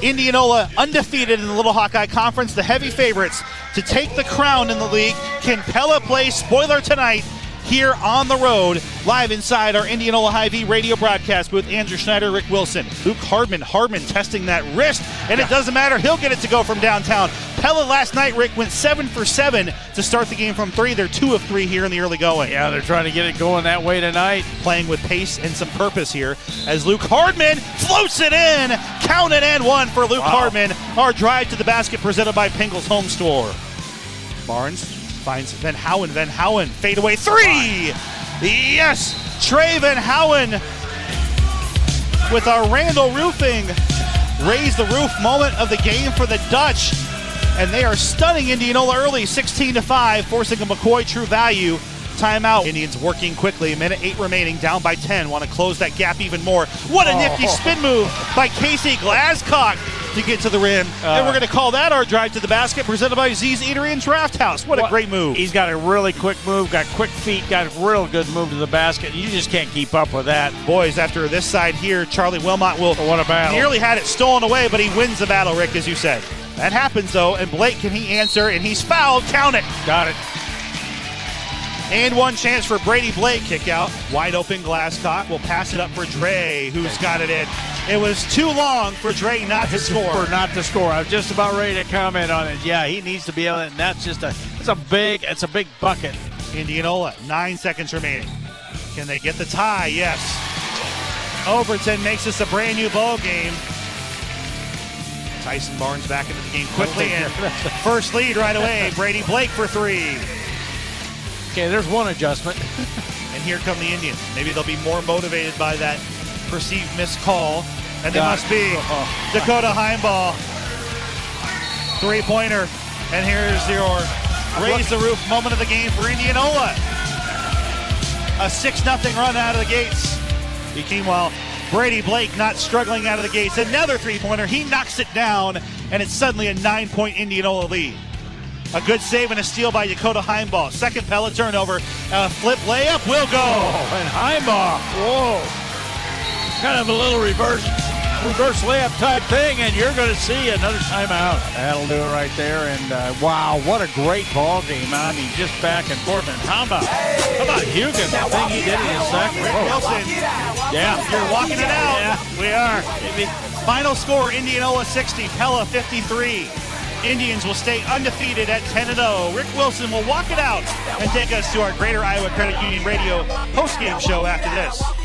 Indianola undefeated in the Little Hawkeye Conference, the heavy favorites to take the crown in the league. Can Pella play spoiler tonight here on the road, live inside our Indianola Hy-Vee radio broadcast booth? Andrew Schneider, Rick Wilson, Luke Hardman testing that wrist, and it doesn't matter, he'll get it to go from downtown. Pella last night, Rick, went 7 for 7 to start the game from 3. They're 2 of 3 here in the early going. Yeah, they're trying to get it going that way tonight. Playing with pace and some purpose here as Luke Hardman floats it in. Count it and one for Luke Hardman. Our drive to the basket presented by Pingle's Home Store. Barnes finds Van Houen. Van Houen, fadeaway 3. Yes, Trey Van Houen with our Randall Roofing raise the roof moment of the game for the Dutch. And they are stunning Indianola early, 16-5, forcing a McCoy True Value timeout. Indians working quickly, 1:08 remaining, down by 10. Want to close that gap even more. What a nifty spin move by Casey Glasscock to get to the rim. And we're going to call that our drive to the basket, presented by Z's Eatery and Draft House. What a great move. He's got a really quick move, got quick feet, got a real good move to the basket. You just can't keep up with that. Boys, after this side here, Charlie Wilmot will nearly had it stolen away, but he wins the battle, Rick, as you said. That happens, though, and Blake, can he answer? And he's fouled. Count it. Got it. And one chance for Brady Blake. Kick out. Wide open Glasscock. Will pass it up for Dre, who's got it in. It was too long for Dre not to score. I was just about ready to comment on it. Yeah, he needs to be able to, and that's just it's a big bucket. Indianola, 9 seconds remaining. Can they get the tie? Yes. Overton makes this a brand new ball game. Tyson Barnes back into the game quickly, and first lead right away. Brady Blake for 3. Okay, there's one adjustment. And here come the Indians. Maybe they'll be more motivated by that perceived missed call, and they must be. Dakota Heimball, three-pointer, and here's your raise the roof moment of the game for Indianola. A 6-0 run out of the gates. Meanwhile, Brady Blake not struggling out of the gates. Another three-pointer. He knocks it down, and it's suddenly a 9-point Indianola lead. A good save and a steal by Dakota Heimball. Second Pella turnover. Flip layup will go. And Heimball, kind of a little reverse layup type thing, and you're going to see another timeout. That'll do it right there. And wow, what a great ball game. I mean, just back and forth. And how about Hugan? The thing he did in his second. Rick Wilson. Yeah, you're walking it out. Yeah, we are. Final score: Indianola 60, Pella 53. Indians will stay undefeated at 10-0. Rick Wilson will walk it out and take us to our Greater Iowa Credit Union Radio postgame show after this.